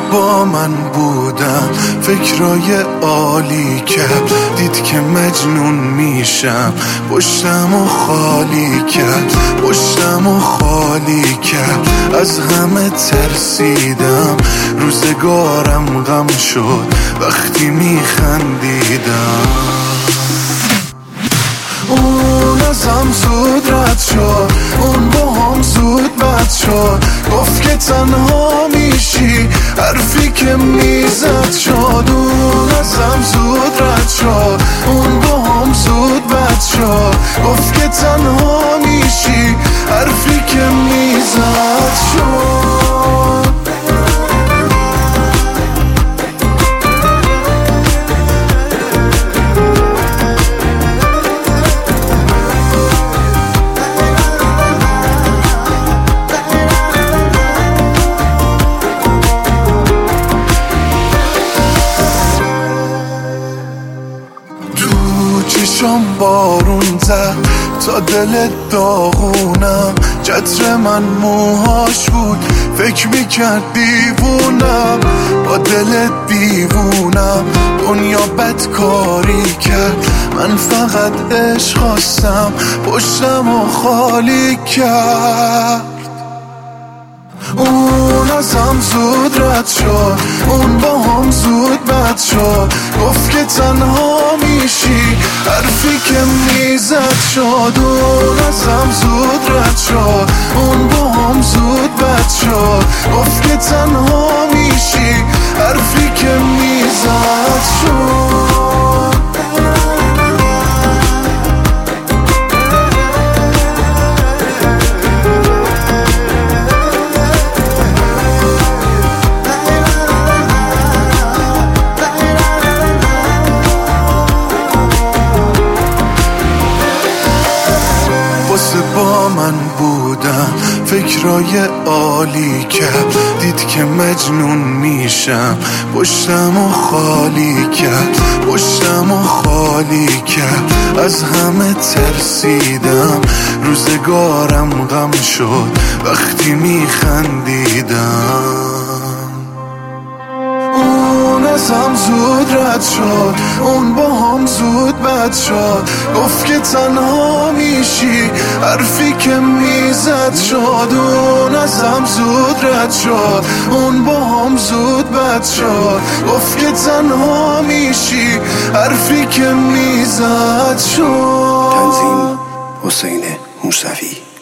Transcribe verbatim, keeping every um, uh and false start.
با من بودم فکرای عالی کرد، دید که مجنون میشم پشتم و خالی کرد، پشتم و خالی کرد. از همه ترسیدم روزگارم غم شد وقتی میخندیدم. اون ازم زود رد شد، اون با هم زود بد شد، گفت که تنها میشی حرفی که میزد شد. اون ازم زود رد شد، اون با هم زود بد شد، گفت که تنها میشی حرفی که میزد شد. چشام بارون زد تا دل داغونم، چتر من موهاش بود فکر میکرد دیوونم. با دل دیوونم دنیا بدکاری کرد، من فقط عشق خواستم پشتم و خالی کرد. اون ازم زود رد شد، اون با هم زود بد شد، گفت که تنها میشی حرفی که میزد شد. اون ازم زود رد شد، اون با هم زود بد شد، گفت که تنها میشی حرفی که میزد شد. با من بودم فکرای عالی کرد، دید که مجنون میشم پشتم و خالی کرد، پشتم و خالی کرد. از همه ترسیدم روزگارم غم شد وقتی میخندیدم. ازم زود رد شد، اون با هم زود بد شد، گفت که تنها میشی حرفی که میزد شد. اون ازم زود رد شد، اون با هم زود بد شد، گفت که تنها میشی حرفی که میزد شد. تنظیم حسین موسوی.